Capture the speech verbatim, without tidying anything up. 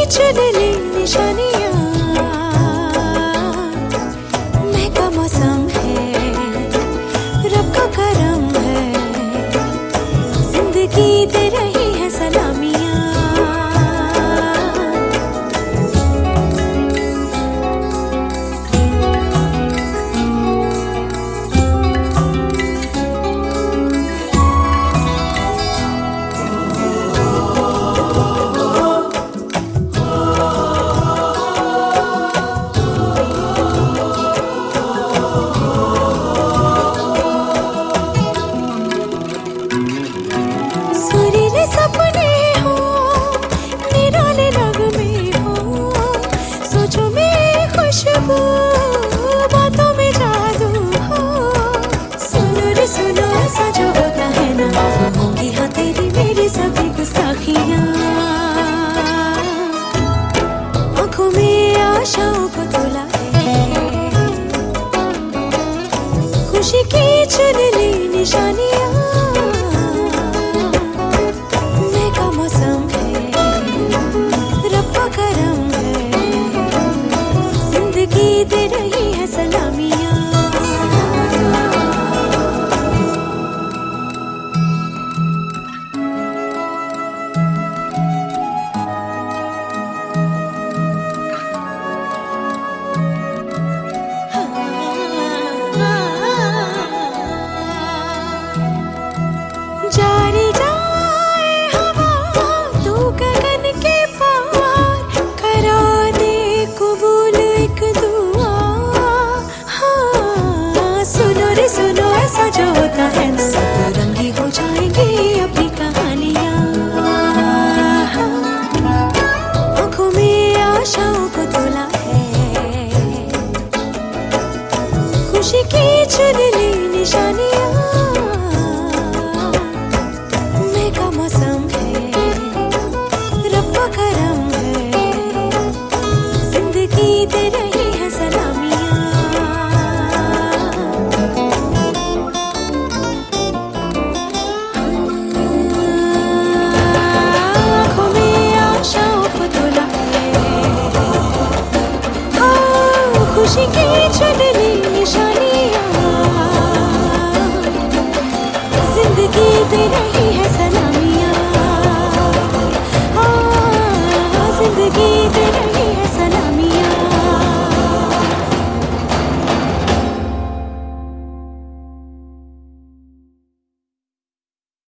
चुन ली निशानियाँ, महका मौसम है, रब का करम है, जिंदगी दे रही है सलामियाँ। सपने हो, निराले नगमे हो, सोचों में खुशबू, बातों में जादू हो। सुनो रे सुनो, ऐसा जो होता है ना, वो होंगी हाँ तेरी मेरी सभी गुस्ताखियाँ। आँखों में आशाओं को तोला है, खुशी की चुन ली निशानियाँ। दे रही है सलामियाँ। जारी जाए हवा तू गगन के पार, करा दे कबूल एक दुआ। हाँ सुनो रे सुनो, ऐसा जो होता है ना, सब रंगी हो जाएंगी अपनी कहानियाँ। आँखों में आशाओं को तोला है, खुशी की चुन ली निशानियाँ। मौसम है, रब का करम है, जिंदगी दे रही है सलामियाँ। आँखों में आशाओं को तोला है, खुशी की चुन ली निशानियाँ, जिंदगी दे रही है